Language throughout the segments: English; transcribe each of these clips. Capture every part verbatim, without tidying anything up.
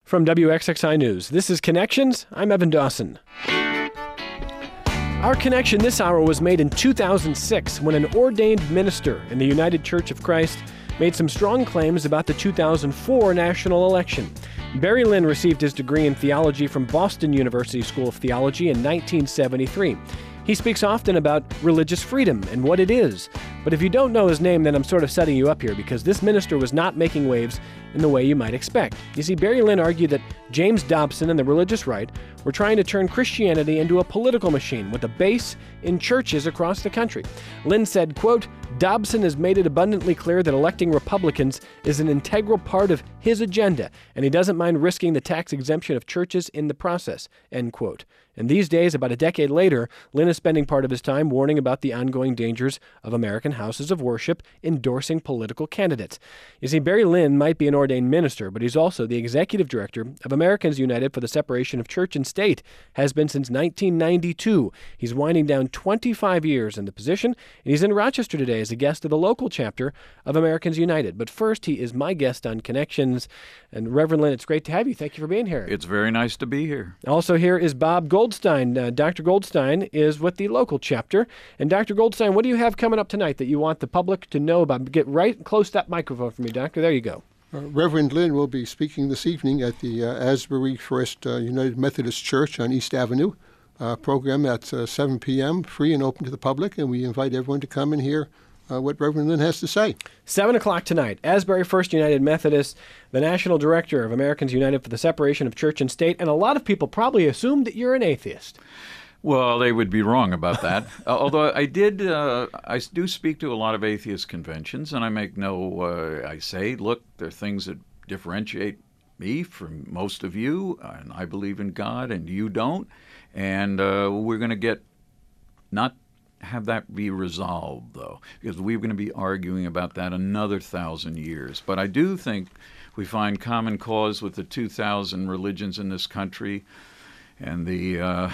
From W X X I News, this is Connections. I'm Evan Dawson. Our connection this hour was made in two thousand six when an ordained minister in the United Church of Christ made some strong claims about the two thousand four national election. Barry Lynn received his degree in theology from Boston University School of Theology in nineteen seventy-three. He speaks often about religious freedom and what it is. But if you don't know his name, then I'm sort of setting you up here because this minister was not making waves in the way you might expect. You see, Barry Lynn argued that James Dobson and the religious right were trying to turn Christianity into a political machine with a base in churches across the country. Lynn said, quote, Dobson has made it abundantly clear that electing Republicans is an integral part of his agenda, and he doesn't mind risking the tax exemption of churches in the process, end quote. And these days, about a decade later, Lynn is spending part of his time warning about the ongoing dangers of American houses of worship endorsing political candidates. You see, Barry Lynn might be an ordained minister, but he's also the executive director of Americans United for the Separation of Church and State, has been since nineteen ninety-two. He's winding down twenty-five years in the position, and he's in Rochester today as a guest of the local chapter of Americans United. But first, he is my guest on Connections. And Reverend Lynn, it's great to have you. Thank you for being here. It's very nice to be here. Also here is Bob Goldstein. Uh, Doctor Goldstein is with the local chapter. And Doctor Goldstein, what do you have coming up tonight that you want the public to know about? Get right close to that microphone for me, Doctor. There you go. Uh, Reverend Lynn will be speaking this evening at the uh, Asbury First uh, United Methodist Church on East Avenue. Uh, program at uh, seven p.m., free and open to the public, and we invite everyone to come and hear uh, what Reverend Lynn has to say. seven o'clock tonight, Asbury First United Methodist, the National Director of Americans United for the Separation of Church and State, and a lot of people probably assume that you're an atheist. Well, they would be wrong about that. uh, although I did, uh, I do speak to a lot of atheist conventions, and I make no, uh, I say, look, there are things that differentiate me from most of you, and I believe in God, and you don't, and uh, we're going to get, not have that be resolved, though, because we're going to be arguing about that another thousand years. But I do think we find common cause with the two thousand religions in this country, and the uh,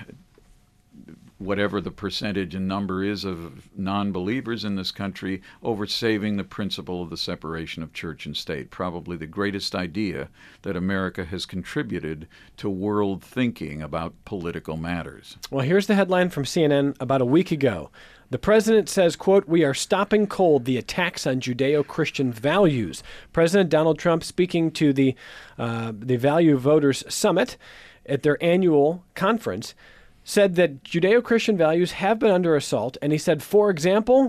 whatever the percentage and number is of non-believers in this country, over saving the principle of the separation of church and state, probably the greatest idea that America has contributed to world thinking about political matters. Well, here's the headline from C N N about a week ago. The president says, quote, we are stopping cold the attacks on Judeo-Christian values. President Donald Trump speaking to the uh, the Value Voters Summit at their annual conference said that Judeo-Christian values have been under assault, and he said, for example,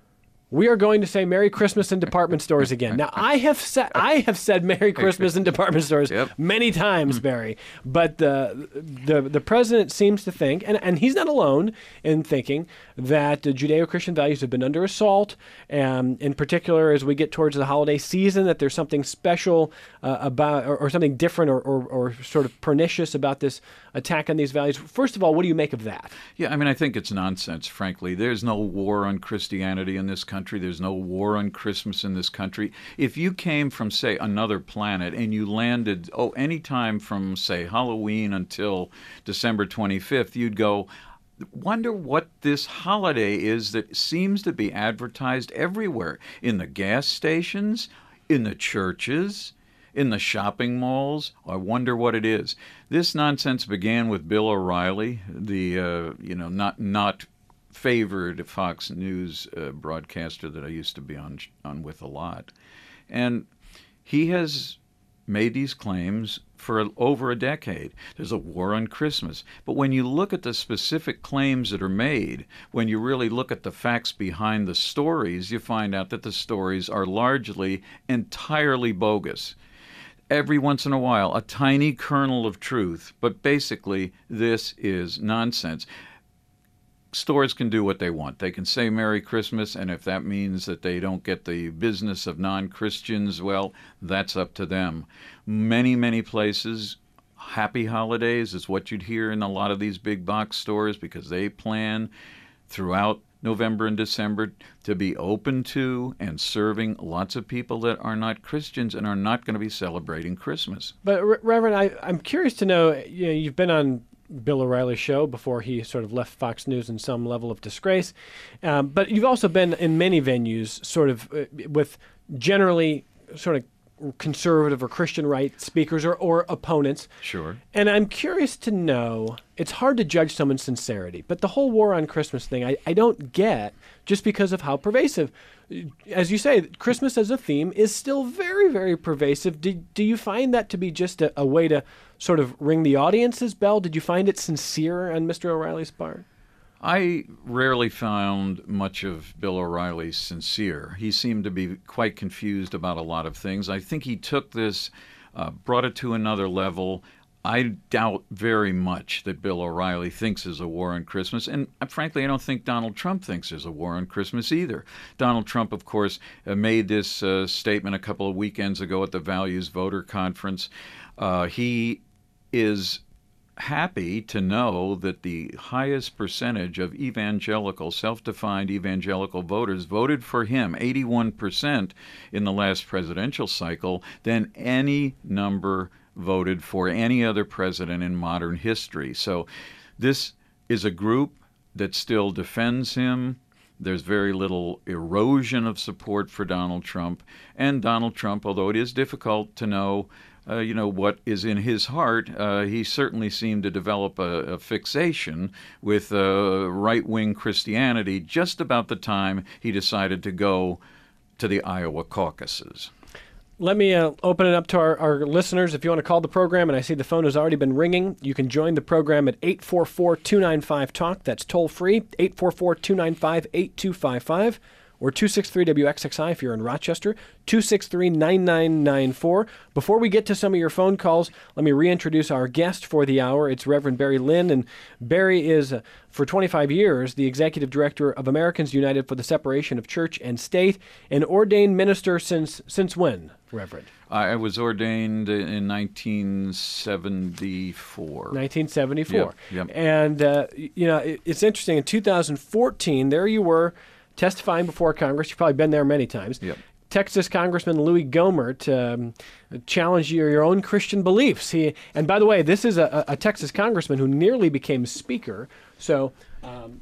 we are going to say Merry Christmas in department stores again. Now, I have said I have said Merry Christmas in department stores yep. many times, Barry, but the the the president seems to think, and, and he's not alone in thinking, that the Judeo-Christian values have been under assault, and in particular, as we get towards the holiday season, that there's something special uh, about, or, or something different or, or, or sort of pernicious about this attack on these values. First of all, what do you make of that? Yeah, I mean, I think it's nonsense, frankly. There's no war on Christianity in this country. There's no war on Christmas in this country. If you came from, say, another planet and you landed, oh, any time from, say, Halloween until December twenty-fifth, you'd go, wonder what this holiday is that seems to be advertised everywhere, in the gas stations, in the churches, in the shopping malls. I wonder what it is. This nonsense began with Bill O'Reilly, the, uh, you know, not not favored Fox News uh, broadcaster that I used to be on on with a lot. And he has made these claims for over a decade. There's a war on Christmas. But when you look at the specific claims that are made, when you really look at the facts behind the stories, you find out that the stories are largely entirely bogus. Every once in a while, a tiny kernel of truth, but basically this is nonsense. Stores can do what they want. They can say Merry Christmas, and if that means that they don't get the business of non-Christians, well, that's up to them. Many, many places, Happy Holidays is what you'd hear in a lot of these big box stores, because they plan throughout November and December to be open to and serving lots of people that are not Christians and are not going to be celebrating Christmas. But, Reverend, I, I'm curious to know, you know, you've been on Bill O'Reilly's show before he sort of left Fox News in some level of disgrace. Um, but you've also been in many venues sort of uh, with generally sort of conservative or Christian right speakers or, or opponents. Sure. And I'm curious to know, it's hard to judge someone's sincerity, but the whole war on Christmas thing, I, I don't get just because of how pervasive. As you say, Christmas as a theme is still very, very pervasive. Do, do you find that to be just a, a way to sort of ring the audience's bell? Did you find it sincere on Mister O'Reilly's part? I rarely found much of Bill O'Reilly sincere. He seemed to be quite confused about a lot of things. I think he took this, uh, brought it to another level. I doubt very much that Bill O'Reilly thinks there's a war on Christmas, and uh, frankly, I don't think Donald Trump thinks there's a war on Christmas either. Donald Trump, of course, uh, made this uh, statement a couple of weekends ago at the Values Voter Conference. Uh, he is happy to know that the highest percentage of evangelical, self-defined evangelical voters voted for him, eighty-one percent in the last presidential cycle, than any number voted for any other president in modern history. So this is a group that still defends him. There's very little erosion of support for Donald Trump. And Donald Trump, although it is difficult to know Uh, you know, what is in his heart, uh, he certainly seemed to develop a, a fixation with uh, right-wing Christianity just about the time he decided to go to the Iowa caucuses. Let me uh, open it up to our, our listeners. If you want to call the program, and I see the phone has already been ringing, you can join the program at eight four four, two nine five, talk. That's toll free, eight four four, two nine five, eight two five five. Or two six three W X X I if you're in Rochester, two six three, nine nine nine four. Before we get to some of your phone calls, let me reintroduce our guest for the hour. It's Reverend Barry Lynn, and Barry is, uh, for twenty-five years, the Executive Director of Americans United for the Separation of Church and State, an ordained minister since since when, Reverend? I was ordained in nineteen seventy-four. nineteen seventy-four. Yep, yep. And, uh, you know, it, it's interesting. In two thousand fourteen, there you were, testifying before Congress. You've probably been there many times. Yep. Texas Congressman Louis Gohmert um, challenged your, your own Christian beliefs. He, and by the way, this is a, a Texas congressman who nearly became speaker. So, um,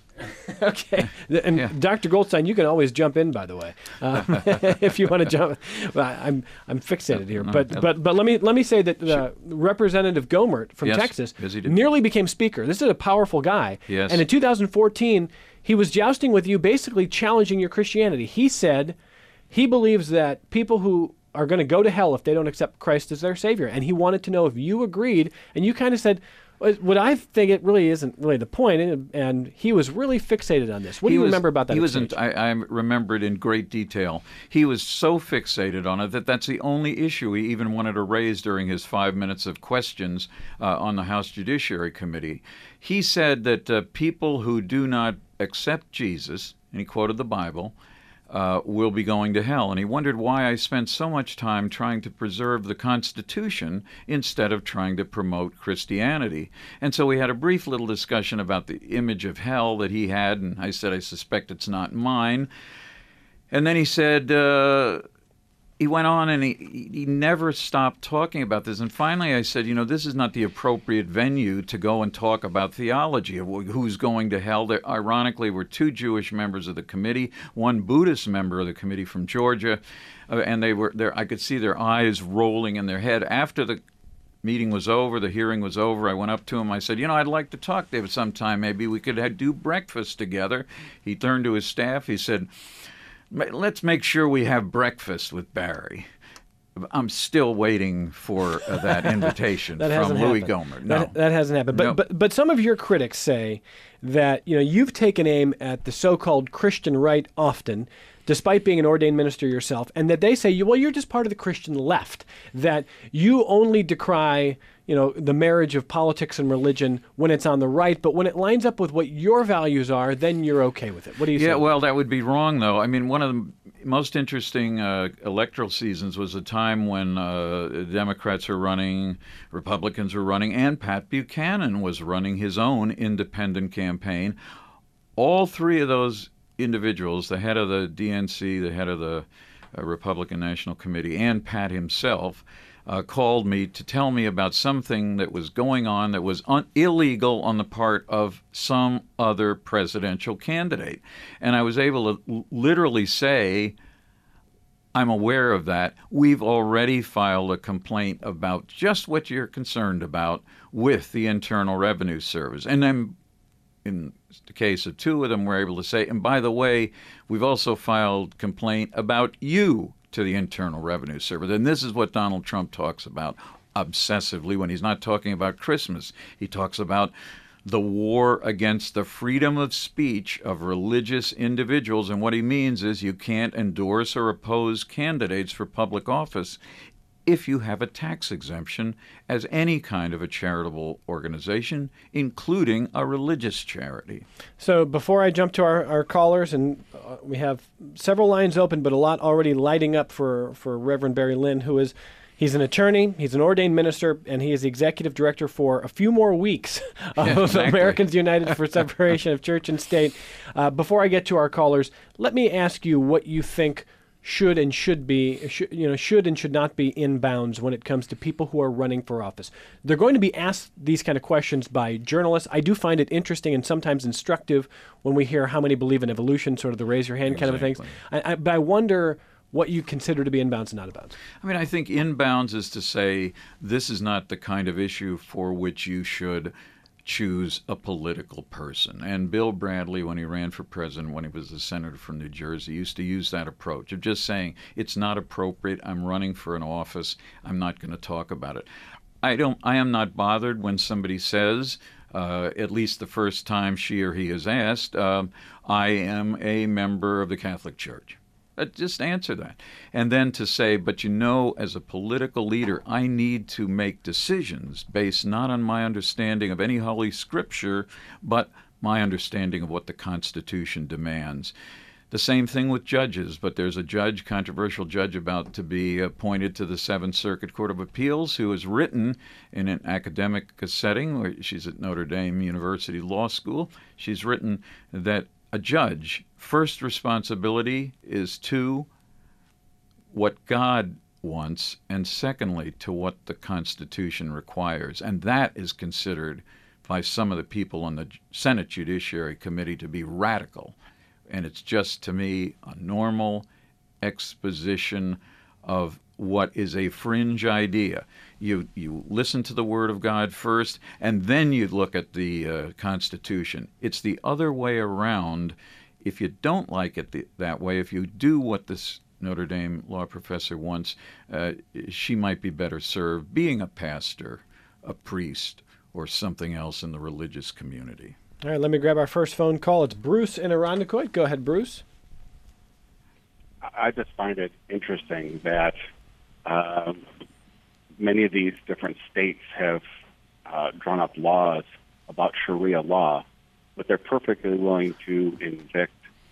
okay. And Yeah. Doctor Goldstein, you can always jump in, by the way, uh, if you want to jump. Well, I'm I'm fixated here, No, but no. but but let me let me say that uh, Representative Gohmert from Yes, Texas yes, he did. nearly became speaker. This is a powerful guy. Yes. And in two thousand fourteen, he was jousting with you, basically challenging your Christianity. He said he believes that people who are going to go to hell if they don't accept Christ as their Savior. And he wanted to know if you agreed. And you kind of said, what I think it really isn't really the point. And, and he was really fixated on this. What do He you was- remember about that He was. exchange? I, I remember it in great detail. He was so fixated on it that that's the only issue he even wanted to raise during his five minutes of questions uh, on the House Judiciary Committee. He said that uh, people who do not accept Jesus, and he quoted the Bible, uh, will be going to hell. And he wondered why I spent so much time trying to preserve the Constitution instead of trying to promote Christianity. And so we had a brief little discussion about the image of hell that he had, and I said, I suspect it's not mine. And then he said, uh, he went on and he, he never stopped talking about this. And finally I said, you know, this is not the appropriate venue to go and talk about theology of who's going to hell. There, ironically, were two Jewish members of the committee, one Buddhist member of the committee from Georgia, uh, and they were there. I could see their eyes rolling in their head. After the meeting was over, the hearing was over, I went up to him. I said, you know, I'd like to talk to you sometime. Maybe we could have, do breakfast together. He turned to his staff. He said, let's make sure we have breakfast with Barry. I'm still waiting for uh, that invitation That from hasn't Louis happened. Gohmert. No. That, that hasn't happened. But, No. but but some of your critics say that, you know, you've taken aim at the so-called Christian right often, despite being an ordained minister yourself, and that they say, well, you're just part of the Christian left, that you only decry, you know, the marriage of politics and religion when it's on the right, but when it lines up with what your values are, then you're okay with it. What do you say? Yeah, well, that would be wrong, though. I mean, one of the most interesting uh, electoral seasons was a time when uh, Democrats were running, Republicans were running, and Pat Buchanan was running his own independent campaign. All three of those individuals, the head of the D N C, the head of the uh, Republican National Committee, and Pat himself, uh, called me to tell me about something that was going on that was un- illegal on the part of some other presidential candidate. And I was able to l- literally say, I'm aware of that. We've already filed a complaint about just what you're concerned about with the Internal Revenue Service. And then in the case of two of them, we're able to say, and by the way, we've also filed complaint about you to the Internal Revenue Service. And this is what Donald Trump talks about obsessively when he's not talking about Christmas. He talks about the war against the freedom of speech of religious individuals. And what he means is you can't endorse or oppose candidates for public office if you have a tax exemption as any kind of a charitable organization, including a religious charity. So before I jump to our, our callers, and uh, we have several lines open, but a lot already lighting up for, for Reverend Barry Lynn, who is He's an attorney, he's an ordained minister, and he is the executive director for a few more weeks of yeah, exactly. Americans United for Separation of Church and State. Uh, before I get to our callers, let me ask you what you think should and should be, should, you know, should and should not be in bounds when it comes to people who are running for office. They're going to be asked these kind of questions by journalists. I do find it interesting and sometimes instructive when we hear how many believe in evolution, sort of the raise your hand exactly. kind of things. I, I, but I wonder what you consider to be in bounds and out of bounds. I mean, I think in bounds is to say this is not the kind of issue for which you should choose a political person. And Bill Bradley, when he ran for president, when he was a senator from New Jersey, used to use that approach of just saying, it's not appropriate, I'm running for an office, I'm not going to talk about it. I don't. I am not bothered when somebody says, uh, at least the first time she or he is asked, uh, I am a member of the Catholic Church. Uh, just answer that. And then to say, but you know, as a political leader, I need to make decisions based not on my understanding of any Holy Scripture, but my understanding of what the Constitution demands. The same thing with judges, but there's a judge, controversial judge, about to be appointed to the Seventh Circuit Court of Appeals who has written in an academic setting, where she's at Notre Dame University Law School, she's written that a judge, first responsibility is to what God wants, and secondly, to what the Constitution requires. And that is considered by some of the people on the Senate Judiciary Committee to be radical. And it's just, to me, a normal exposition of what is a fringe idea. You you listen to the Word of God first, and then you look at the uh, Constitution. It's the other way around. If you don't like it the, that way, if you do what this Notre Dame law professor wants, uh, she might be better served being a pastor, a priest, or something else in the religious community. All right, let me grab our first phone call. It's Bruce in Irondequoit. Go ahead, Bruce. I just find it interesting that um, many of these different states have uh, drawn up laws about Sharia law, but they're perfectly willing to evict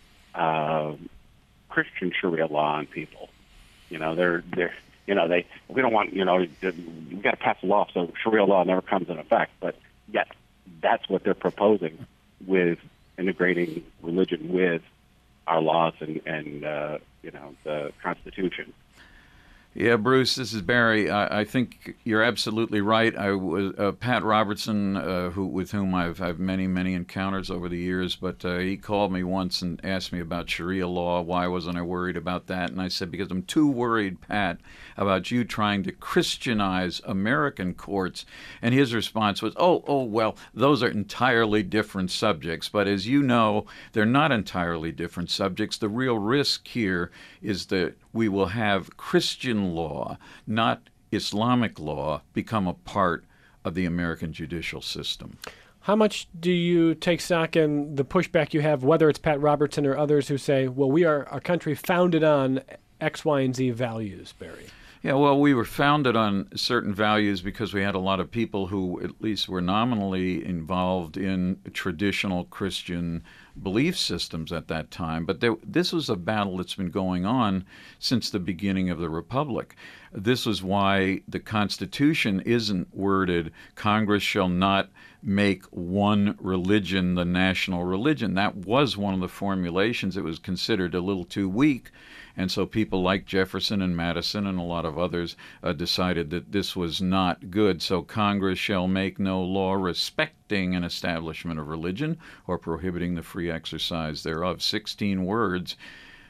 uh, Christian Sharia law on people. You know, they're they're you know they we don't want you know we got to pass a law so Sharia law never comes in effect, but yet that's what they're proposing with integrating religion with our laws and and uh, you know the Constitution. Yeah, Bruce, this is Barry. I, I think you're absolutely right. I was uh, Pat Robertson, uh, who with whom I've had many, many encounters over the years, but uh, he called me once and asked me about Sharia law. Why wasn't I worried about that? And I said, because I'm too worried, Pat, about you trying to Christianize American courts. And his response was, oh, oh, well, those are entirely different subjects. But as you know, they're not entirely different subjects. The real risk here is that we will have Christian law, not Islamic law, become a part of the American judicial system. How much do you take stock in the pushback you have, whether it's Pat Robertson or others who say, well, we are a country founded on X, Y, and Z values, Barry? Yeah, well, we were founded on certain values because we had a lot of people who at least were nominally involved in traditional Christian belief systems at that time. But there, this was a battle that's been going on since the beginning of the Republic. This was why the Constitution isn't worded, Congress shall not make one religion the national religion. That was one of the formulations. It was considered a little too weak. And so people like Jefferson and Madison and a lot of others uh, decided that this was not good. So Congress shall make no law respecting an establishment of religion or prohibiting the free exercise thereof. Sixteen words.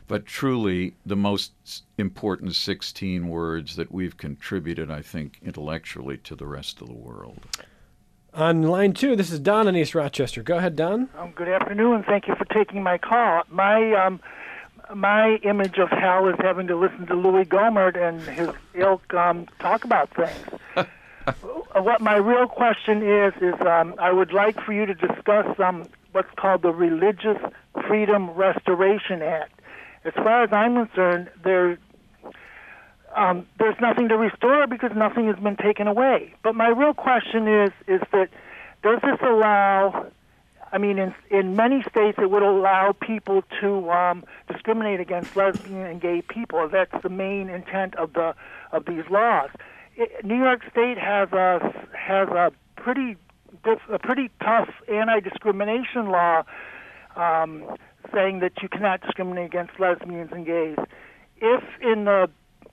but truly the most important sixteen words that we've contributed, I think, intellectually to the rest of the world. On line two, this is Don in East Rochester. Go ahead, Don. Um, good afternoon. Thank you for taking my call. My um, my image of hell is having to listen to Louis Gohmert and his ilk um, talk about things. What my real question is, is um, I would like for you to discuss um, what's called the Religious Freedom Restoration Act. As far as I'm concerned, there, um, there's nothing to restore because nothing has been taken away. But my real question is, is that does this allow, I mean, in, in many states it would allow people to um, discriminate against lesbian and gay people. That's the main intent of the of these laws. It, New York State has a has a pretty a pretty tough anti-discrimination law um, saying that you cannot discriminate against lesbians and gays. If in the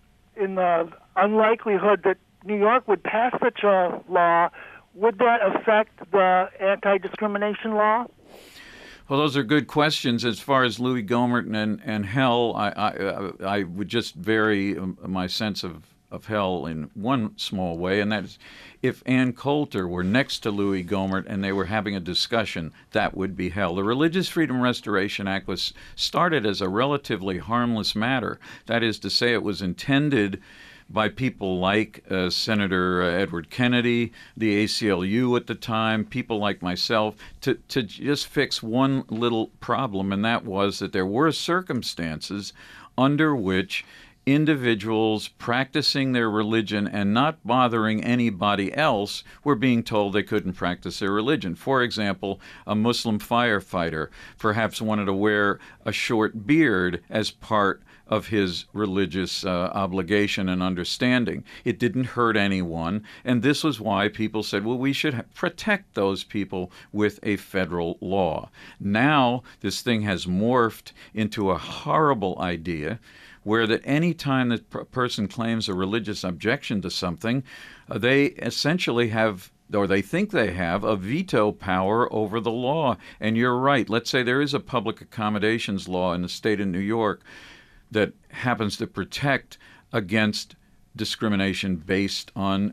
in the unlikelihood that New York would pass such a law, would that affect the anti-discrimination law? Well, those are good questions. As far as Louis Gohmert and, and hell, I, I, I would just vary my sense of, of hell in one small way, and that is if Ann Coulter were next to Louis Gohmert and they were having a discussion, that would be hell. The Religious Freedom Restoration Act was started as a relatively harmless matter. That is to say, it was intended by people like uh, Senator uh, Edward Kennedy, the A C L U at the time, people like myself, to, to just fix one little problem, and that was that there were circumstances under which individuals practicing their religion and not bothering anybody else were being told they couldn't practice their religion. For example, a Muslim firefighter perhaps wanted to wear a short beard as part of his religious uh, obligation and understanding. It didn't hurt anyone, and this was why people said, well, we should protect those people with a federal law. Now, this thing has morphed into a horrible idea where that any time that a person claims a religious objection to something, uh, they essentially have, or they think they have, a veto power over the law. And you're right. Let's say there is a public accommodations law in the state of New York that happens to protect against discrimination based on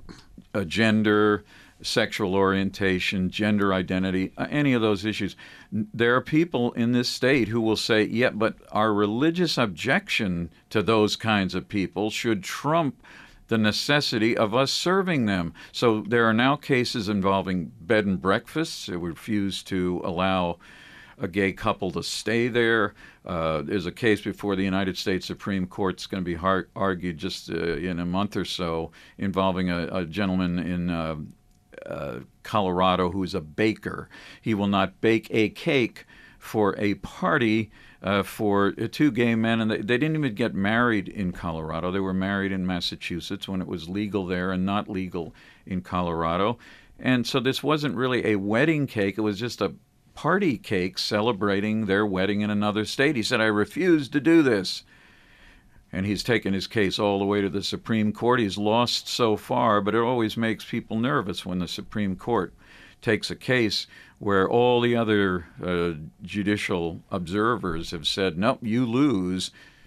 a gender, sexual orientation, gender identity, uh, any of those issues. There are people in this state who will say, yeah, but our religious objection to those kinds of people should trump the necessity of us serving them. So there are now cases involving bed and breakfasts that refuse to allow a gay couple to stay there. Uh, there's a case before the United States Supreme Court. It's going to be har- argued just uh, in a month or so, involving a, a gentleman in uh, uh, Colorado who's a baker. He will not bake a cake for a party uh, for two gay men, and they, they didn't even get married in Colorado. They were married in Massachusetts when it was legal there and not legal in Colorado. And so this wasn't really a wedding cake. It was just a party cake celebrating their wedding in another state. He said, I refuse to do this. And he's taken his case all the way to the Supreme Court. He's lost so far, but it always makes people nervous when the Supreme Court takes a case where all the other uh, judicial observers have said, nope, you lose.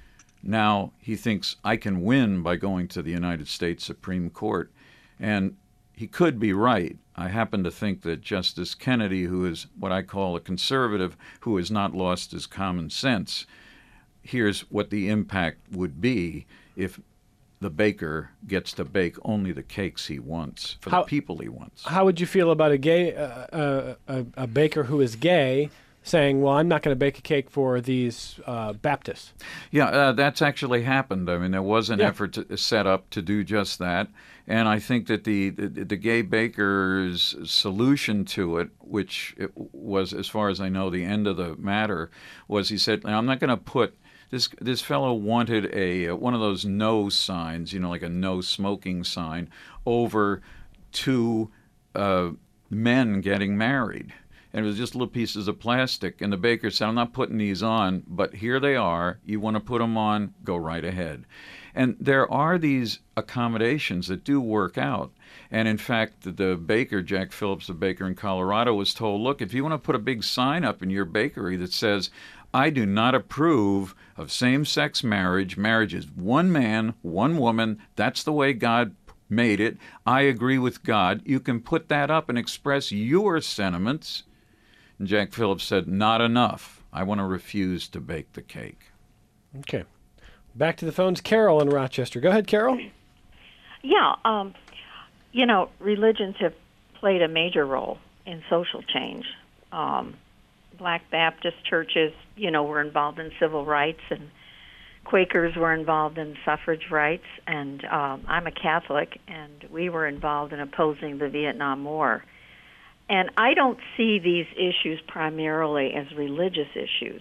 Now he thinks I can win by going to the United States Supreme Court. And he could be right. I happen to think that Justice Kennedy, who is what I call a conservative, who has not lost his common sense, here's what the impact would be if the baker gets to bake only the cakes he wants for how, the people he wants. How would you feel about a gay, uh, uh, a, a baker who is gay saying, well, I'm not going to bake a cake for these uh, Baptists? Yeah, uh, that's actually happened. I mean, there was an yeah. effort to, set up to do just that. And I think that the, the, the gay baker's solution to it, which it was, as far as I know, the end of the matter, was he said, I'm not going to put This this fellow wanted a uh, one of those no signs, you know, like a no smoking sign, over two uh, men getting married. And it was just little pieces of plastic. And the baker said, I'm not putting these on, but here they are. You want to put them on, go right ahead. And there are these accommodations that do work out. And in fact, the, the baker, Jack Phillips, the baker in Colorado, was told, look, if you want to put a big sign up in your bakery that says, I do not approve of same-sex marriage. Marriage is one man, one woman. That's the way God made it. I agree with God. You can put that up and express your sentiments. And Jack Phillips said, not enough. I want to refuse to bake the cake. Okay. Back to the phones. Carol in Rochester. Go ahead, Carol. Yeah, um, you know, religions have played a major role in social change. Um, Black Baptist churches, you know, were involved in civil rights, and Quakers were involved in suffrage rights, and um, I'm a Catholic, and we were involved in opposing the Vietnam War. And I don't see these issues primarily as religious issues.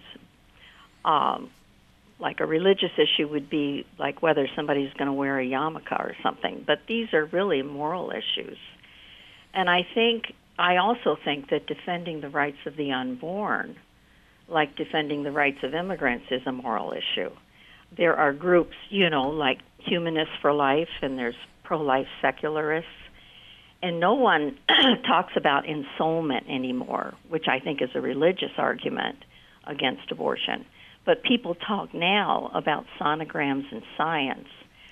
Um, like a religious issue would be like whether somebody's going to wear a yarmulke or something, but these are really moral issues. And I think, I also think that defending the rights of the unborn, like defending the rights of immigrants, is a moral issue. There are groups, you know, like Humanists for Life, and there's pro-life secularists, and no one talks about ensoulment anymore, which I think is a religious argument against abortion. But people talk now about sonograms and science,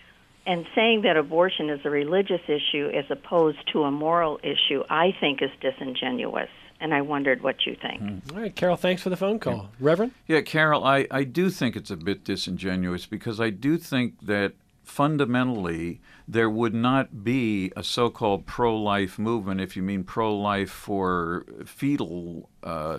and saying that abortion is a religious issue as opposed to a moral issue, I think is disingenuous. And I wondered what you think. Mm. All right, Carol, thanks for the phone call. Yeah. Reverend? Yeah, Carol, I, I do think it's a bit disingenuous, because I do think that fundamentally there would not be a so-called pro-life movement, if you mean pro-life for fetal uh,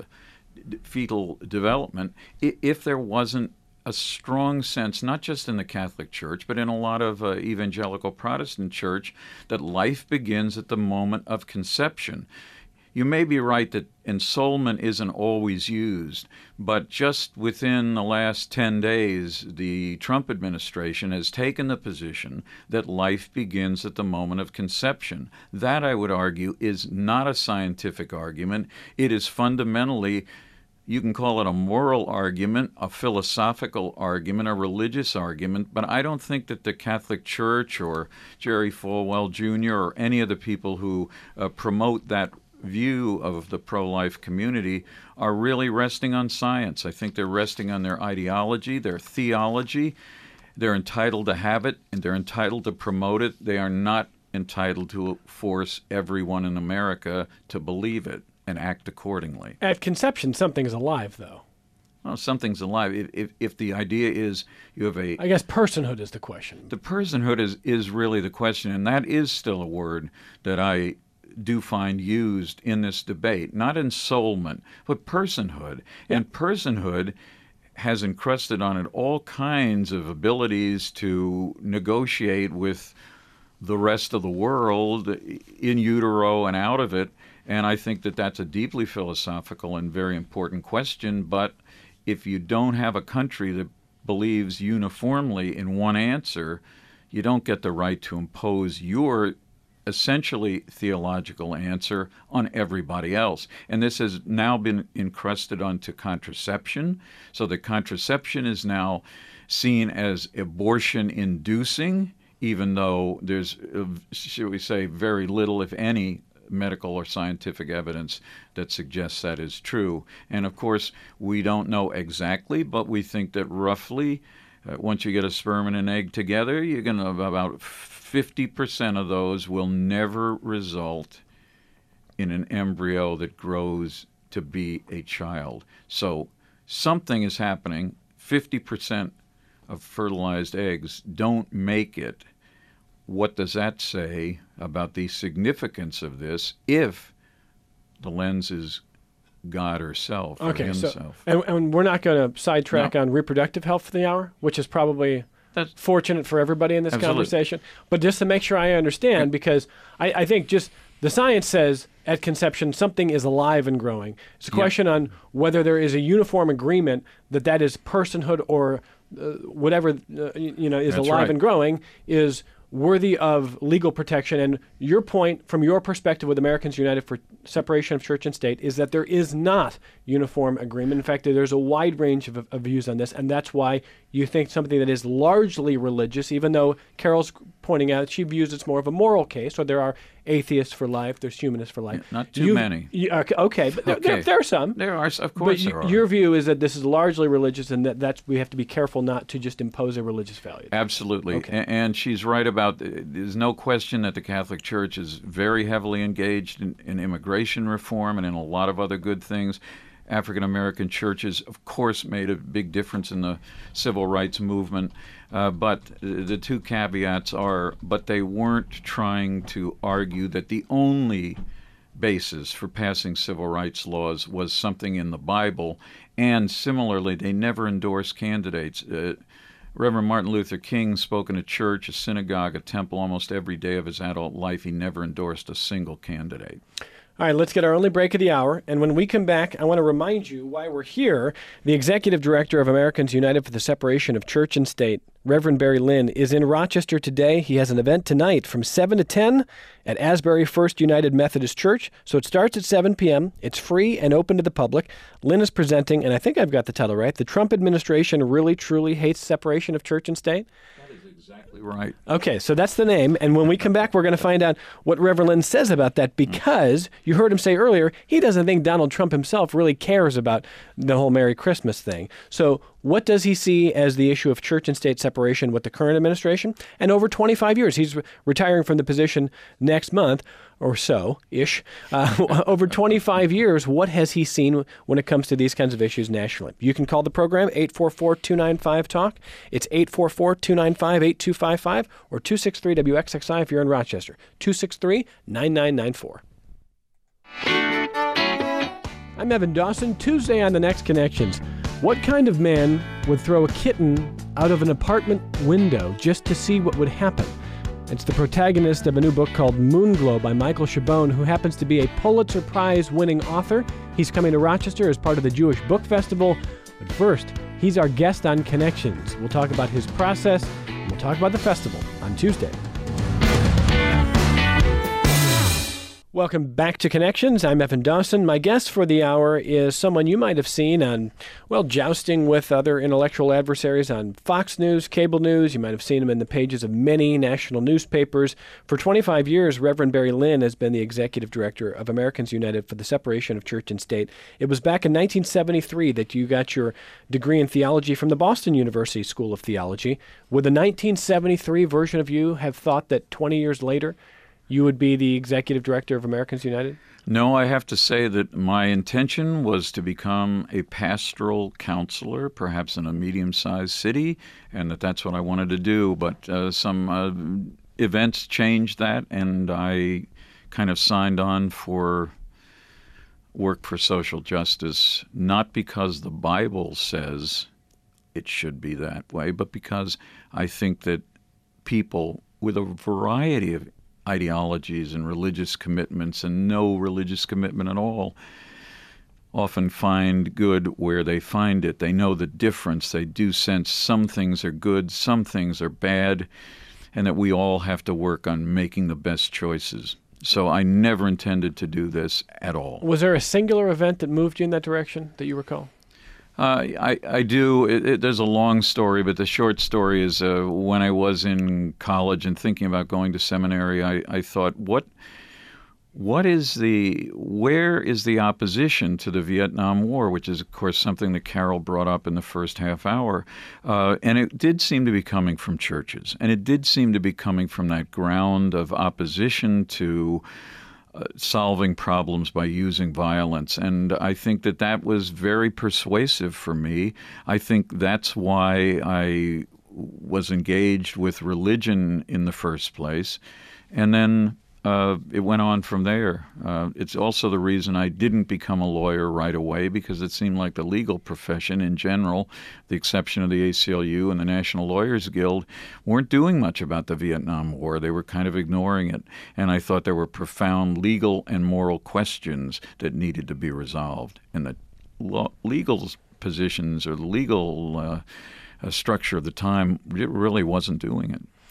fetal development, if there wasn't a strong sense, not just in the Catholic Church, but in a lot of uh, evangelical Protestant church, that life begins at the moment of conception. You may be right that ensoulment isn't always used, but just within the last ten days, the Trump administration has taken the position that life begins at the moment of conception. That, I would argue, is not a scientific argument. It is fundamentally, you can call it a moral argument, a philosophical argument, a religious argument, but I don't think that the Catholic Church or Jerry Falwell Junior or any of the people who uh, promote that view of the pro-life community are really resting on science. I think they're resting on their ideology, their theology. They're entitled to have it, and they're entitled to promote it. They are not entitled to force everyone in America to believe it and act accordingly. At conception, something's alive, though. Well, something's alive. If, if, if the idea is you have a... I guess personhood is the question. The personhood is, is really the question, and that is still a word that I do find used in this debate. Not ensoulment, but personhood. Yeah. And personhood has encrusted on it all kinds of abilities to negotiate with the rest of the world in utero and out of it. And I think that that's a deeply philosophical and very important question. But if you don't have a country that believes uniformly in one answer, you don't get the right to impose your essentially theological answer on everybody else. And this has now been encrusted onto contraception. So the contraception is now seen as abortion-inducing, even though there's, uh, should we say, very little, if any, medical or scientific evidence that suggests that is true. And of course, we don't know exactly, but we think that roughly, uh, once you get a sperm and an egg together, you're going to have about fifty percent of those will never result in an embryo that grows to be a child. So something is happening. fifty percent of fertilized eggs don't make it. What does that say about the significance of this if the lens is God herself or okay, himself? So, and, and we're not going to sidetrack no. on reproductive health for the hour, which is probably That's fortunate for everybody in this absolutely. conversation. But just to make sure I understand, because I, I think just the science says at conception something is alive and growing. It's a question yep. on whether there is a uniform agreement that that is personhood or uh, whatever uh, you know is That's alive right. and growing is worthy of legal protection. And your point, from your perspective with Americans United for Separation of Church and State, is that there is not uniform agreement. In fact, there's a wide range of, of views on this, and that's why you think something that is largely religious, even though Carol's pointing out she views it's more of a moral case, or there are atheists for life, there's humanists for life. Yeah, not too You- many. you- okay, okay, but there, there, Okay. there are some. There are, of But course, you, there are. your view is that this is largely religious, and that that's we have to be careful not to just impose a religious value. Absolutely. Okay. A- And she's right about, there's no question that the Catholic Church is very heavily engaged in, in immigration reform and in a lot of other good things. African American churches, of course, made a big difference in the civil rights movement. Uh, but the two caveats are, but they weren't trying to argue that the only basis for passing civil rights laws was something in the Bible. And similarly, they never endorsed candidates. Uh, Reverend Martin Luther King spoke in a church, a synagogue, a temple almost every day of his adult life. He never endorsed a single candidate. All right, let's get our only break of the hour. And when we come back, I want to remind you why we're here. The executive director of Americans United for the Separation of Church and State, Reverend Barry Lynn, is in Rochester today. He has an event tonight from seven to ten at Asbury First United Methodist Church. So it starts at seven p.m. It's free and open to the public. Lynn is presenting, and I think I've got the title right, The Trump Administration Really Truly Hates Separation of Church and State. Exactly right. Okay, so that's the name. And when we come back, we're going to find out what Reverend Lynn says about that, because you heard him say earlier, he doesn't think Donald Trump himself really cares about the whole Merry Christmas thing. So what does he see as the issue of church and state separation with the current administration? And over twenty-five years, he's re- retiring from the position next month or so-ish. Uh, over twenty-five years, what has he seen when it comes to these kinds of issues nationally? You can call the program, eight four four, two nine five, talk. It's eight four four, two nine five, eight two five five or two six three W X X I if you're in Rochester, two six three, nine nine nine four. I'm Evan Dawson. Tuesday on The Next Connections. What kind of man would throw a kitten out of an apartment window just to see what would happen? It's the protagonist of a new book called Moonglow by Michael Chabon, who happens to be a Pulitzer Prize-winning author. He's coming to Rochester as part of the Jewish Book Festival. But first, he's our guest on Connections. We'll talk about his process, and we'll talk about the festival on Tuesday. Welcome back to Connections. I'm Evan Dawson. My guest for the hour is someone you might have seen on, well, jousting with other intellectual adversaries on Fox News, cable news. You might have seen him in the pages of many national newspapers. For twenty-five years, Reverend Barry Lynn has been the executive director of Americans United for the Separation of Church and State. It was back in nineteen seventy-three that you got your degree in theology from the Boston University School of Theology. Would the nineteen seventy-three version of you have thought that twenty years later you would be the executive director of Americans United? No, I have to say that my intention was to become a pastoral counselor, perhaps in a medium-sized city, and that that's what I wanted to do. But uh, some uh, events changed that, and I kind of signed on for work for social justice, not because the Bible says it should be that way, but because I think that people with a variety of ideologies and religious commitments and no religious commitment at all often find good where they find it. They know the difference. They do sense some things are good, some things are bad, and that we all have to work on making the best choices. So I never intended to do this at all. Was there a singular event that moved you in that direction that you recall? Uh, I, I do. It, it, there's a long story, but the short story is uh, when I was in college and thinking about going to seminary, I, I thought, what, what is the, where is the opposition to the Vietnam War, which is, of course, something that Carol brought up in the first half hour. Uh, and it did seem to be coming from churches, and it did seem to be coming from that ground of opposition to Uh, solving problems by using violence. And I think that that was very persuasive for me. I think that's why I was engaged with religion in the first place. And then uh, it went on from there. Uh, it's also the reason I didn't become a lawyer right away, because it seemed like the legal profession in general, the exception of the A C L U and the National Lawyers Guild, weren't doing much about the Vietnam War. They were kind of ignoring it. And I thought there were profound legal and moral questions that needed to be resolved. And the law, legal positions or the legal uh, uh, structure of the time, it really wasn't doing it.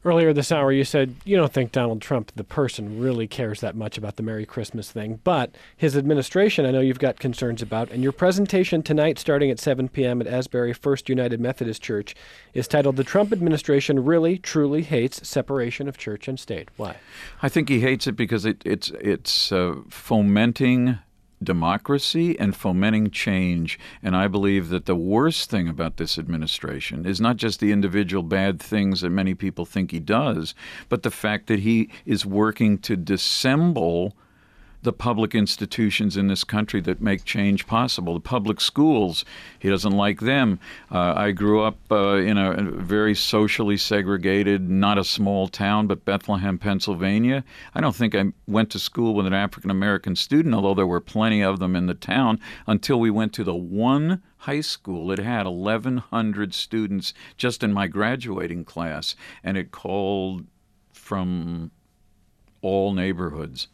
Earlier this hour, you said you don't think Donald Trump, the person, really cares that much about the Merry Christmas thing, but his administration, I know you've got concerns about, and your presentation tonight, starting at seven p.m. at Asbury First United Methodist Church, is titled "The Trump Administration Really, Truly Hates Separation of Church and State." Why? I think he hates it because it, it's it's uh, fomenting democracy and fomenting change. And I believe that the worst thing about this administration is not just the individual bad things that many people think he does, but the fact that he is working to dissemble the public institutions in this country that make change possible. The public schools, he doesn't like them. Uh, I grew up uh, in a very socially segregated, not a small town, but Bethlehem, Pennsylvania. I don't think I went to school with an African-American student, although there were plenty of them in the town, until we went to the one high school that had eleven hundred students just in my graduating class, and it called from all neighborhoods.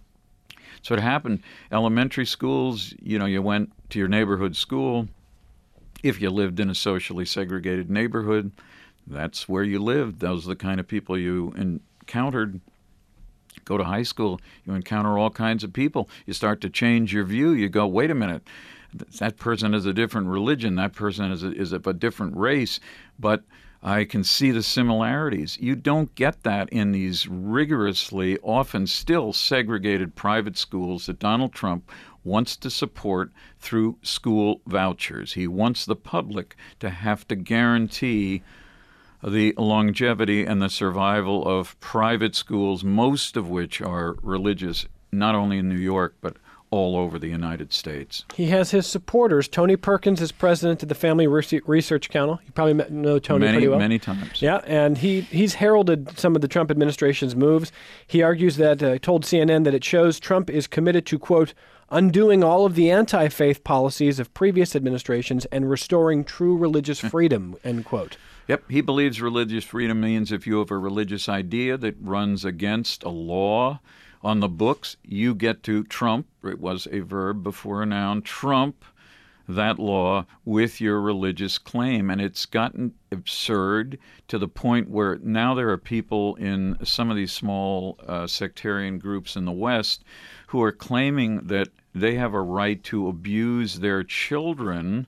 So it happened. Elementary schools, you know, you went to your neighborhood school. If you lived in a socially segregated neighborhood, that's where you lived. Those are the kind of people you encountered. Go to high school, you encounter all kinds of people. You start to change your view. You go, wait a minute, that person is a different religion. That person is, a, is of a different race. But I can see the similarities. You don't get that in these rigorously, often still segregated private schools that Donald Trump wants to support through school vouchers. He wants the public to have to guarantee the longevity and the survival of private schools, most of which are religious, not only in New York, but all over the United States. He has his supporters. Tony Perkins is president of the Family Research Council. You probably know Tony many, pretty well. Many times. Yeah, and he, he's heralded some of the Trump administration's moves. He argues that, uh, told C N N that it shows Trump is committed to, quote, undoing all of the anti-faith policies of previous administrations and restoring true religious freedom, end quote. Yep, he believes religious freedom means if you have a religious idea that runs against a law on the books, you get to trump, it was a verb before a noun, trump that law with your religious claim. And it's gotten absurd to the point where now there are people in some of these small uh, sectarian groups in the West who are claiming that they have a right to abuse their children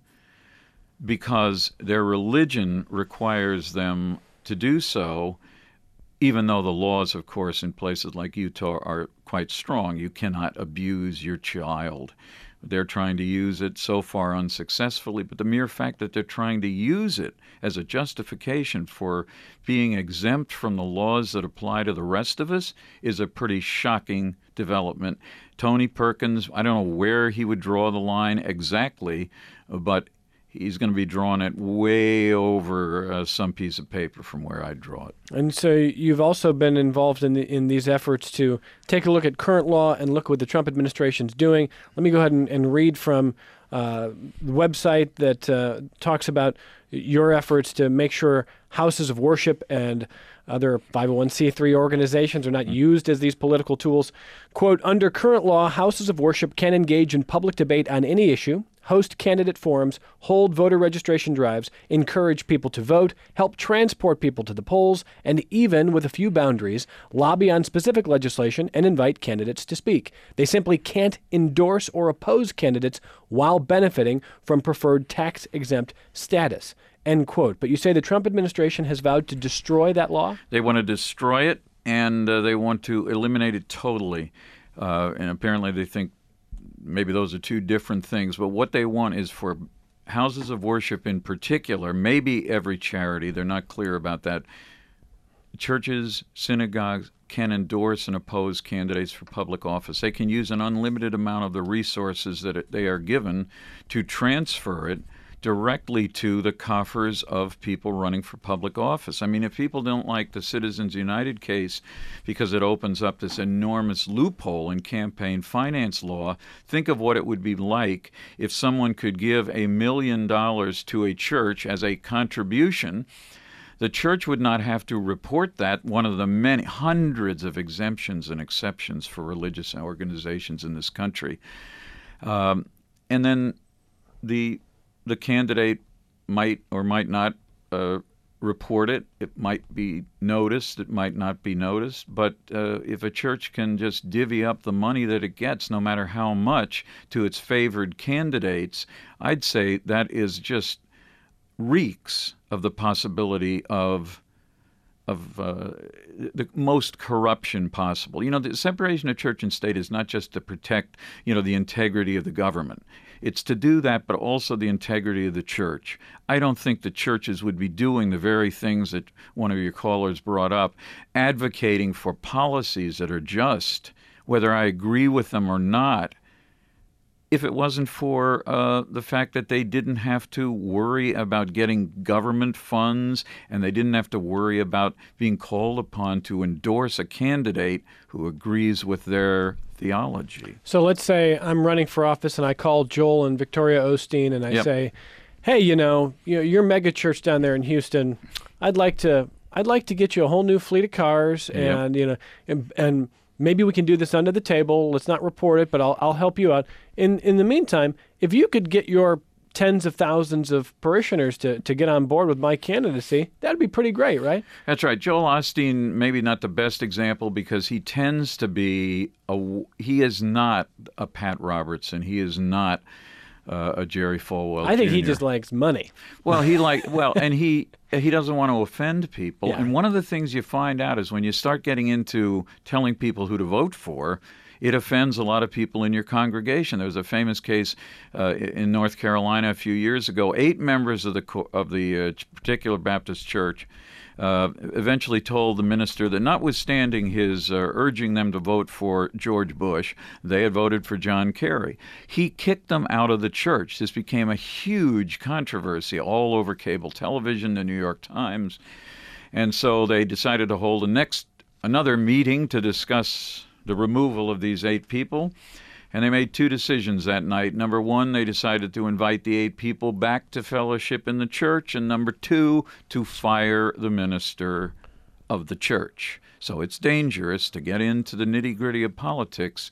because their religion requires them to do so, even though the laws, of course, in places like Utah are quite strong. You cannot abuse your child. They're trying to use it so far unsuccessfully, but the mere fact that they're trying to use it as a justification for being exempt from the laws that apply to the rest of us is a pretty shocking development. Tony Perkins, I don't know where he would draw the line exactly, but he's going to be drawing it way over uh, some piece of paper from where I draw it. And so you've also been involved in the, in these efforts to take a look at current law and look what the Trump administration's doing. Let me go ahead and, and read from uh, the website that uh, talks about your efforts to make sure houses of worship and other five oh one c three organizations are not used as these political tools. Quote, under current law, houses of worship can engage in public debate on any issue, host candidate forums, hold voter registration drives, encourage people to vote, help transport people to the polls, and even, with a few boundaries, lobby on specific legislation and invite candidates to speak. They simply can't endorse or oppose candidates while benefiting from preferred tax-exempt status. End quote. But you say the Trump administration has vowed to destroy that law? They want to destroy it, and uh, they want to eliminate it totally. Uh, and apparently they think maybe those are two different things. But what they want is for houses of worship in particular, maybe every charity, they're not clear about that, churches, synagogues can endorse and oppose candidates for public office. They can use an unlimited amount of the resources that they are given to transfer it directly to the coffers of people running for public office. I mean, if people don't like the Citizens United case because it opens up this enormous loophole in campaign finance law, think of what it would be like if someone could give a million dollars to a church as a contribution. The church would not have to report that, one of the many hundreds of exemptions and exceptions for religious organizations in this country. Um, and then the the candidate might or might not uh, report it. It might be noticed. It might not be noticed. But uh, if a church can just divvy up the money that it gets, no matter how much, to its favored candidates, I'd say that is just reeks of the possibility of of uh, the most corruption possible. You know, the separation of church and state is not just to protect, you know, the integrity of the government. It's to do that, but also the integrity of the church. I don't think the churches would be doing the very things that one of your callers brought up, advocating for policies that are just, whether I agree with them or not, if it wasn't for uh, the fact that they didn't have to worry about getting government funds, and they didn't have to worry about being called upon to endorse a candidate who agrees with their theology. So let's say I'm running for office and I call Joel and Victoria Osteen and I Yep. say, hey, you know, you know, your mega church down there in Houston, I'd like to I'd like to get you a whole new fleet of cars, Yep. and you know, and, and maybe we can do this under the table. Let's not report it, but I'll I'll help you out. In in the meantime, if you could get your tens of thousands of parishioners to, to get on board with my candidacy, that'd be pretty great, right? That's right. Joel Osteen, maybe not the best example because he tends to be a, he is not a Pat Robertson. He is not uh, a Jerry Falwell. I think he Junior just likes money. Well, he like well, and he he doesn't want to offend people. Yeah. And one of the things you find out is when you start getting into telling people who to vote for, it offends a lot of people in your congregation. There was a famous case uh, in North Carolina a few years ago. Eight members of the co- of the uh, particular Baptist church uh, eventually told the minister that notwithstanding his uh, urging them to vote for George Bush, they had voted for John Kerry. He kicked them out of the church. This became a huge controversy all over cable television, the New York Times. And so they decided to hold a next another meeting to discuss the removal of these eight people, and they made two decisions that night. Number one, they decided to invite the eight people back to fellowship in the church, and number two, to fire the minister of the church. So it's dangerous to get into the nitty-gritty of politics.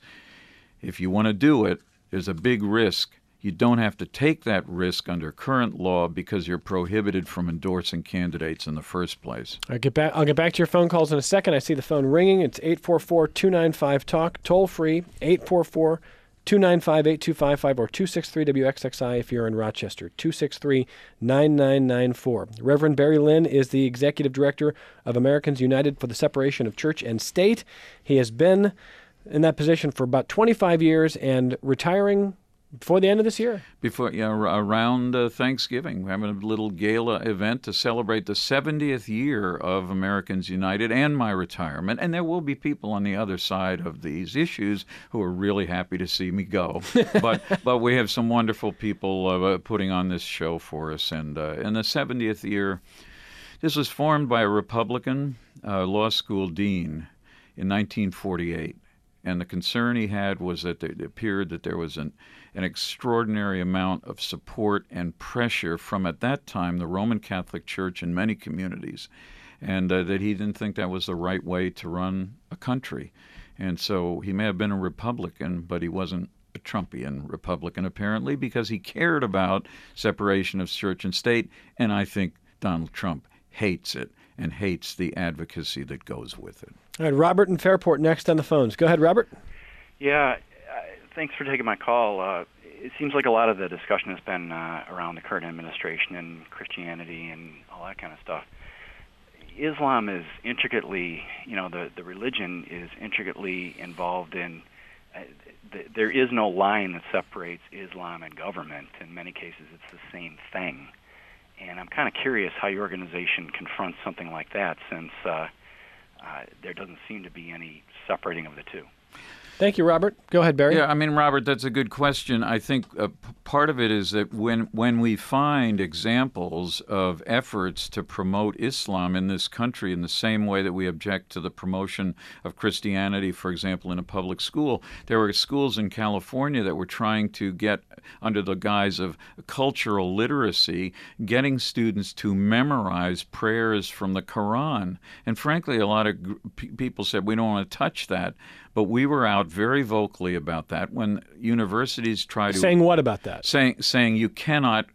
If you want to do it, there's a big risk. You don't have to take that risk under current law because you're prohibited from endorsing candidates in the first place. I'll get back, I'll get back to your phone calls in a second. I see the phone ringing. It's eight four four, two nine five, talk, toll free, eight four four, two nine five, eight two five five, or two six three W X X I if you're in Rochester, two six three, nine nine nine four. Reverend Barry Lynn is the Executive Director of Americans United for the Separation of Church and State. He has been in that position for about twenty-five years and retiring before the end of this year. Before, yeah, around uh, Thanksgiving, we're having a little gala event to celebrate the seventieth year of Americans United and my retirement. And there will be people on the other side of these issues who are really happy to see me go. but but we have some wonderful people uh, putting on this show for us. And uh, in the seventieth year, this was formed by a Republican uh, law school dean in nineteen forty-eight. And the concern he had was that it appeared that there was an, an extraordinary amount of support and pressure from, at that time, the Roman Catholic Church in many communities, and uh, that he didn't think that was the right way to run a country. And so he may have been a Republican, but he wasn't a Trumpian Republican, apparently, because he cared about separation of church and state, and I think Donald Trump hates it and hates the advocacy that goes with it. All right, Robert in Fairport next on the phones. Go ahead, Robert. Yeah, uh, thanks for taking my call. Uh, it seems like a lot of the discussion has been uh, around the current administration and Christianity and all that kind of stuff. Islam is intricately, you know, the, the religion is intricately involved in, uh, th- there is no line that separates Islam and government. In many cases, it's the same thing. And I'm kind of curious how your organization confronts something like that, since uh, uh, there doesn't seem to be any separating of the two. Thank you, Robert. Go ahead, Barry. Yeah, I mean, Robert, that's a good question. I think uh, p- part of it is that when when we find examples of efforts to promote Islam in this country in the same way that we object to the promotion of Christianity, for example, in a public school, there were schools in California that were trying to get, under the guise of cultural literacy, getting students to memorize prayers from the Quran. And frankly, a lot of gr- p- people said, we don't want to touch that. But we were out very vocally about that when universities try to... Saying what about that? Saying, saying you cannot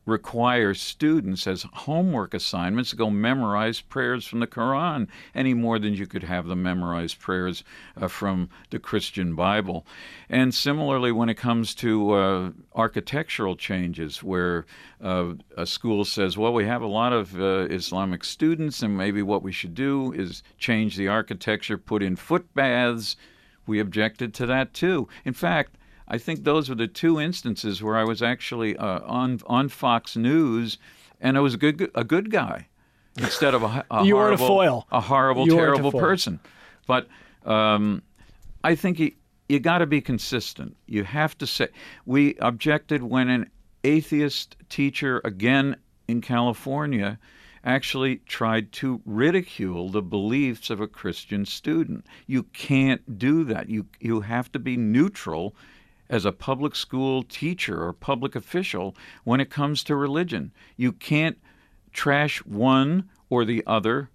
require students as homework assignments to go memorize prayers from the Quran any more than you could have them memorize prayers uh, from the Christian Bible. And similarly, when it comes to uh, architectural changes, where uh, a school says, well, we have a lot of uh, Islamic students, and maybe what we should do is change the architecture, put in footbaths. We objected to that too. In fact, I think those were the two instances where I was actually uh, on on Fox News, and I was a good a good guy instead of a, a you horrible, weren't a foil. a horrible, you terrible foil. person. But um, I think you you got to be consistent. You have to say. We objected when an atheist teacher, again in California, actually tried to ridicule the beliefs of a Christian student. You can't do that. You you have to be neutral as a public school teacher or public official when it comes to religion. You can't trash one or the other,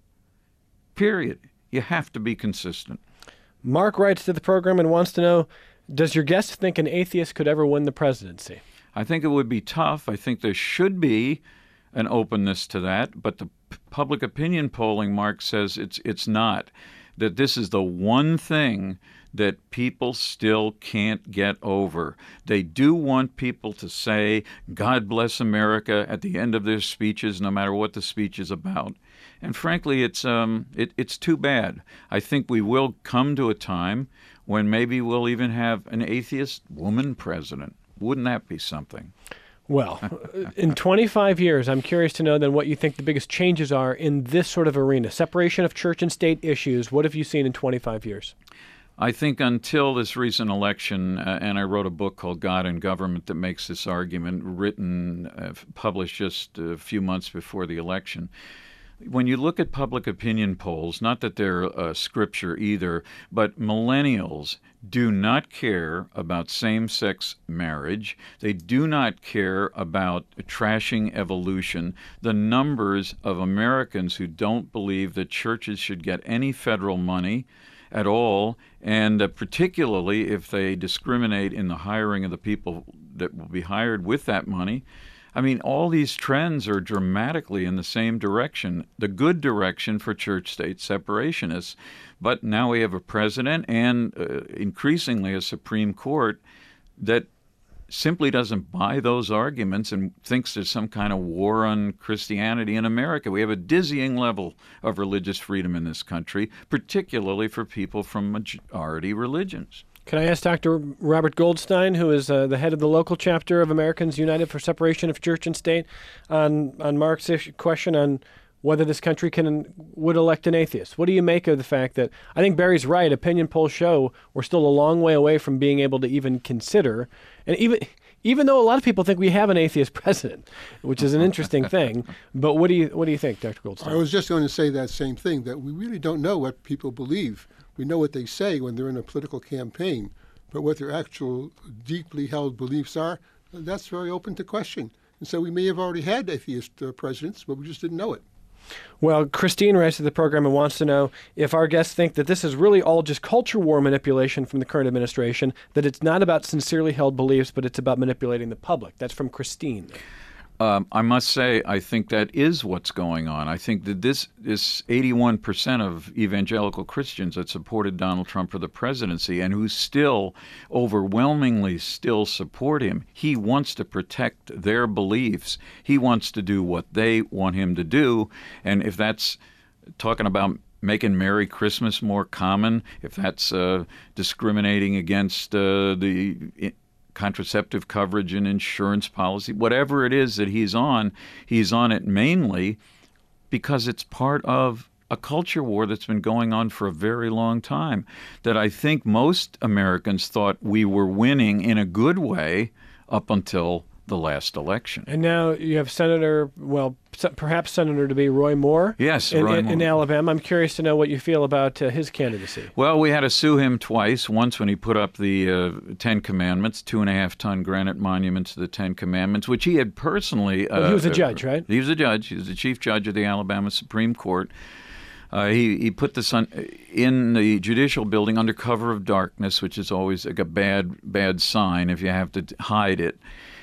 period. You have to be consistent. Mark writes to the program and wants to know, does your guest think an atheist could ever win the presidency? I think it would be tough. I think there should be an openness to that, but the p- public opinion polling, Mark, says it's it's not. That this is the one thing that people still can't get over. They do want people to say, God bless America, at the end of their speeches, no matter what the speech is about. And frankly, it's um, it, it's too bad. I think we will come to a time when maybe we'll even have an atheist woman president. Wouldn't that be something? Well, in twenty-five years, I'm curious to know then what you think the biggest changes are in this sort of arena. Separation of church and state issues. What have you seen in twenty-five years? I think until this recent election, uh, and I wrote a book called God and Government that makes this argument, written, uh, published just a few months before the election. When you look at public opinion polls, not that they're uh, scripture either, but millennials do not care about same-sex marriage. They do not care about trashing evolution. The numbers of Americans who don't believe that churches should get any federal money at all, and uh, particularly if they discriminate in the hiring of the people that will be hired with that money. I mean, all these trends are dramatically in the same direction, the good direction for church-state separationists. But now we have a president and uh, increasingly a Supreme Court that simply doesn't buy those arguments and thinks there's some kind of war on Christianity in America. We have a dizzying level of religious freedom in this country, particularly for people from majority religions. Can I ask Doctor Robert Goldstein, who is uh, the head of the local chapter of Americans United for Separation of Church and State, on on Mark's issue, question on whether this country can would elect an atheist? What do you make of the fact that, I think Barry's right, opinion polls show we're still a long way away from being able to even consider, and even even though a lot of people think we have an atheist president, which is an interesting thing. But what do you what do you think, Doctor Goldstein? I was just going to say that same thing, that we really don't know what people believe. We know what they say when they're in a political campaign, but what their actual deeply held beliefs are, that's very open to question. And so we may have already had atheist uh, presidents, but we just didn't know it. Well, Christine writes to the program and wants to know if our guests think that this is really all just culture war manipulation from the current administration, that it's not about sincerely held beliefs, but it's about manipulating the public. That's from Christine. Um, I must say, I think that is what's going on. I think that this, this eighty-one percent of evangelical Christians that supported Donald Trump for the presidency and who still overwhelmingly still support him, he wants to protect their beliefs. He wants to do what they want him to do. And if that's talking about making Merry Christmas more common, if that's uh, discriminating against uh, the contraceptive coverage and insurance policy, whatever it is that he's on, he's on it mainly because it's part of a culture war that's been going on for a very long time, that I think most Americans thought we were winning in a good way up until the last election. And now you have Senator, well, perhaps Senator-to-be Roy Moore. Yes, in, Roy in, Moore. in Alabama. I'm curious to know what you feel about uh, his candidacy. Well, we had to sue him twice. Once when he put up the uh, Ten Commandments, two and a half ton granite monuments to the Ten Commandments, which he had personally. Uh, well, he was a judge, right? He was a judge. He was the chief judge of the Alabama Supreme Court. Uh, he he put this on, in the judicial building under cover of darkness, which is always like a bad bad sign if you have to hide it.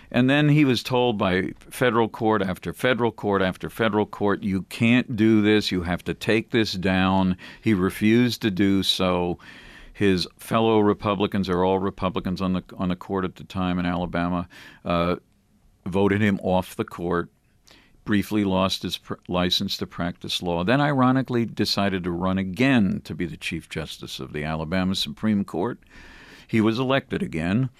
And then he was told by federal court after federal court after federal court, you can't do this, you have to take this down. He refused to do so. His fellow Republicans, are all Republicans on the on the court at the time in Alabama, uh, voted him off the court, briefly lost his pr- license to practice law, then ironically decided to run again to be the Chief Justice of the Alabama Supreme Court. He was elected again.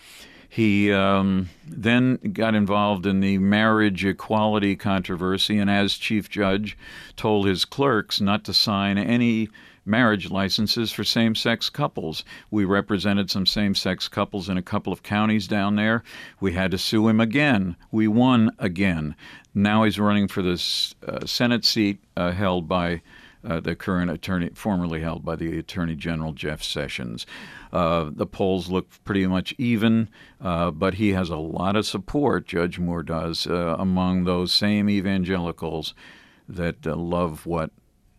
He um, then got involved in the marriage equality controversy, and as chief judge, told his clerks not to sign any marriage licenses for same-sex couples. We represented some same-sex couples in a couple of counties down there. We had to sue him again. We won again. Now he's running for this uh, Senate seat uh, held by uh, the current attorney, formerly held by the Attorney General Jeff Sessions. Uh, the polls look pretty much even, uh, but he has a lot of support, Judge Moore does, uh, among those same evangelicals that uh, love what,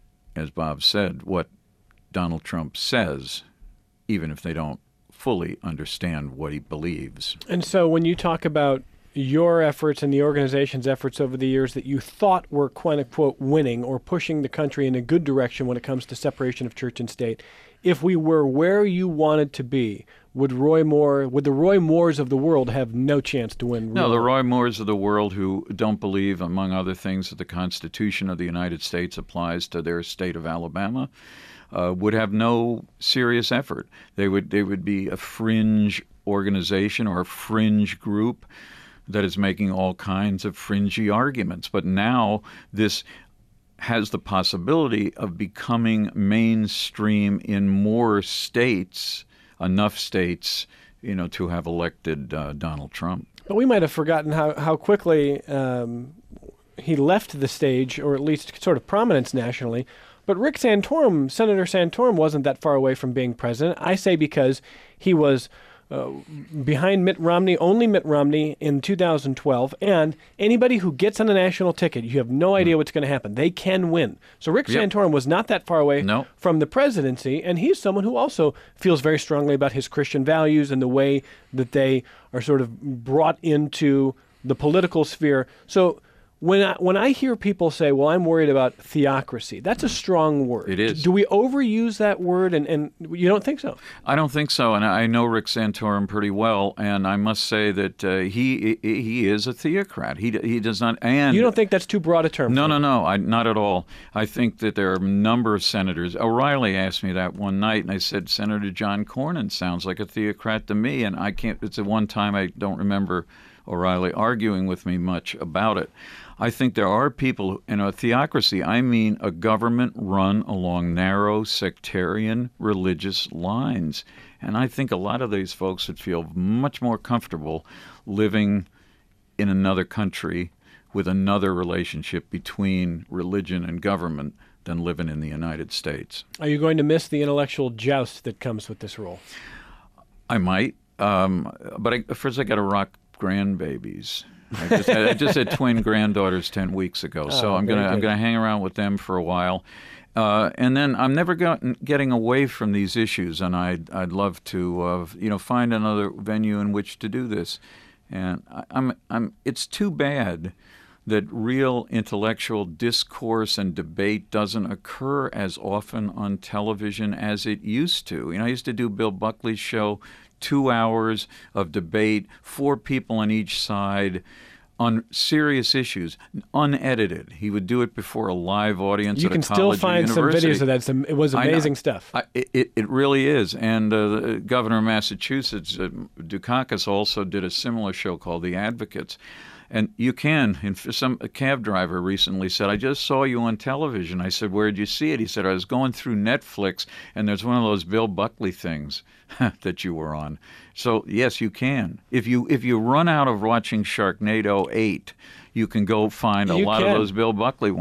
as Bob said, what Donald Trump says, even if they don't fully understand what he believes. And so when you talk about your efforts and the organization's efforts over the years that you thought were quote-unquote winning or pushing the country in a good direction when it comes to separation of church and state, if we were where you wanted to be, would Roy Moore, would the Roy Moores of the world have no chance to win? No, the Roy Moores of the world who don't believe, among other things, that the Constitution of the United States applies to their state of Alabama, uh, would have no serious effort. They would they would be a fringe organization or a fringe group that is making all kinds of fringy arguments. But now this has the possibility of becoming mainstream in more states, enough states, you know, to have elected uh, Donald Trump. But we might have forgotten how, how quickly um, he left the stage, or at least sort of prominence nationally. But Rick Santorum, Senator Santorum, wasn't that far away from being president. I say because he was uh, behind Mitt Romney, only Mitt Romney in two thousand twelve. And anybody who gets on a national ticket, you have no idea what's going to happen. They can win. So Rick Yep. Santorum was not that far away No. from the presidency. And he's someone who also feels very strongly about his Christian values and the way that they are sort of brought into the political sphere. So when I, when I hear people say, well, I'm worried about theocracy, that's a strong word. It is. Do we overuse that word? And, and you don't think so? I don't think so, and I know Rick Santorum pretty well, and I must say that uh, he he is a theocrat. He he does not. And You don't think that's too broad a term? No, for no, him? no, I, not at all. I think that there are a number of senators. O'Reilly asked me that one night, and I said, Senator John Cornyn sounds like a theocrat to me, and I can't. It's the one time I don't remember O'Reilly arguing with me much about it. I think there are people, in a theocracy, I mean a government run along narrow sectarian religious lines. And I think a lot of these folks would feel much more comfortable living in another country with another relationship between religion and government than living in the United States. Are you going to miss the intellectual joust that comes with this role? I might, um, but I, first I got to rock grandbabies. I just, had, I just had twin granddaughters ten weeks ago, so Oh, I'm gonna very I'm good. gonna hang around with them for a while, uh, and then I'm never gotten, getting away from these issues, and I'd I'd love to uh, you know find another venue in which to do this, and I, I'm I'm it's too bad that real intellectual discourse and debate doesn't occur as often on television as it used to. You know, I used to do Bill Buckley's show. Two hours of debate, four people on each side on serious issues, unedited. He would do it before a live audience You at a can college still or find some university. videos of that. Some, it was I know. amazing stuff. I, it, it really is. And uh, the governor of Massachusetts, uh, Dukakis, also did a similar show called The Advocates. And you can. And for some a cab driver recently said, I just saw you on television. I said, where'd you see it? He said, I was going through Netflix, and there's one of those Bill Buckley things that you were on. So, yes, you can. If you if you run out of watching Sharknado eight, you can go find a You lot can. of those Bill Buckley ones.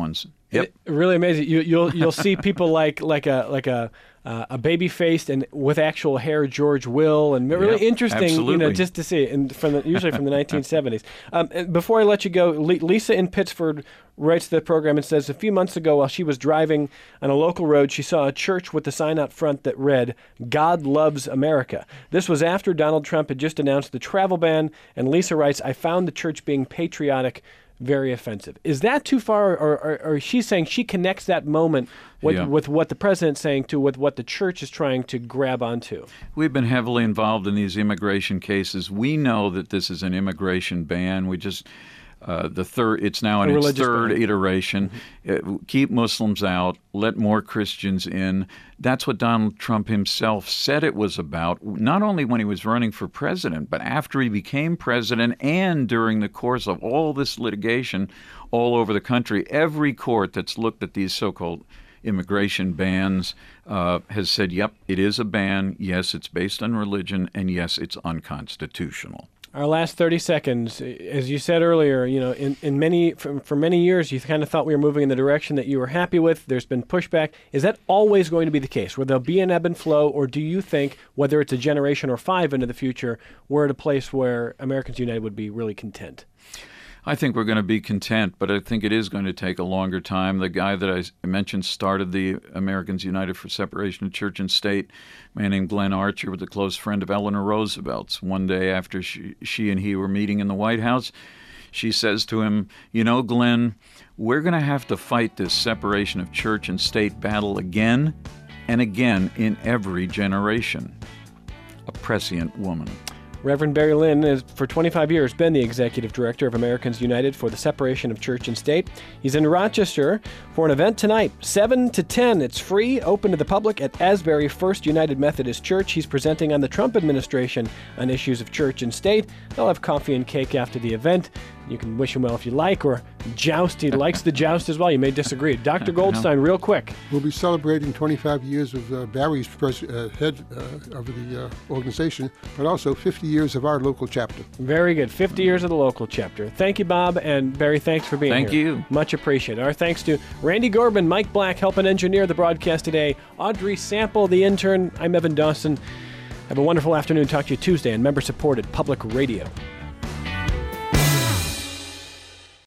Yep. It, really amazing. You, you'll you'll see people like like a like a uh, a baby faced and with actual hair George Will, and really Yep, interesting. absolutely. You know, just to see it, and from the, usually from the nineteen seventies. Um, and before I let you go, Le- Lisa in Pittsford writes to the program and says, a few months ago while she was driving on a local road, she saw a church with a sign out front that read, "God loves America." This was after Donald Trump had just announced the travel ban, and Lisa writes, "I found the church being patriotic very offensive." Is that too far, or, or, or she's saying she connects that moment with, Yeah. with what the president's saying to with what the church is trying to grab onto? We've been heavily involved in these immigration cases. We know that this is an immigration ban. We just uh, the third. It's now in A its religious third ban. iteration. Uh, keep Muslims out. Let more Christians in. That's what Donald Trump himself said it was about. Not only when he was running for president, but after he became president, and during the course of all this litigation all over the country. Every court that's looked at these so-called immigration bans uh, has said, yep, it is a ban. Yes, it's based on religion, and yes, it's unconstitutional. Our last thirty seconds, as you said earlier, you know, in, in many for, for many years, you kind of thought we were moving in the direction that you were happy with. There's been pushback. Is that always going to be the case, where there'll be an ebb and flow, or do you think, whether it's a generation or five into the future, we're at a place where Americans United would be really content? I think we're going to be content, but I think it is going to take a longer time. The guy that I mentioned started the Americans United for Separation of Church and State, a man named Glenn Archer, was a close friend of Eleanor Roosevelt's. One day after she, she and he were meeting in the White House, she says to him, "You know, Glenn, we're going to have to fight this separation of church and state battle again and again in every generation." A prescient woman. Reverend Barry Lynn has, for twenty-five years, been the executive director of Americans United for the Separation of Church and State. He's in Rochester for an event tonight, seven to ten. It's free, open to the public at Asbury First United Methodist Church. He's presenting on the Trump administration on issues of church and state. They'll have coffee and cake after the event. You can wish him well if you like, or joust. He likes the joust as well. You may disagree. Doctor Goldstein, real quick. We'll be celebrating twenty-five years of uh, Barry's pres- uh, head uh, of the uh, organization, but also fifty years of our local chapter. Very good. fifty years of the local chapter. Thank you, Bob, and Barry, thanks for being Thank here. you. Much appreciated. Our thanks to Randy Gorbin, Mike Black, helping engineer the broadcast today, Audrey Sample, the intern. I'm Evan Dawson. Have a wonderful afternoon. Talk to you Tuesday on member-supported Public Radio.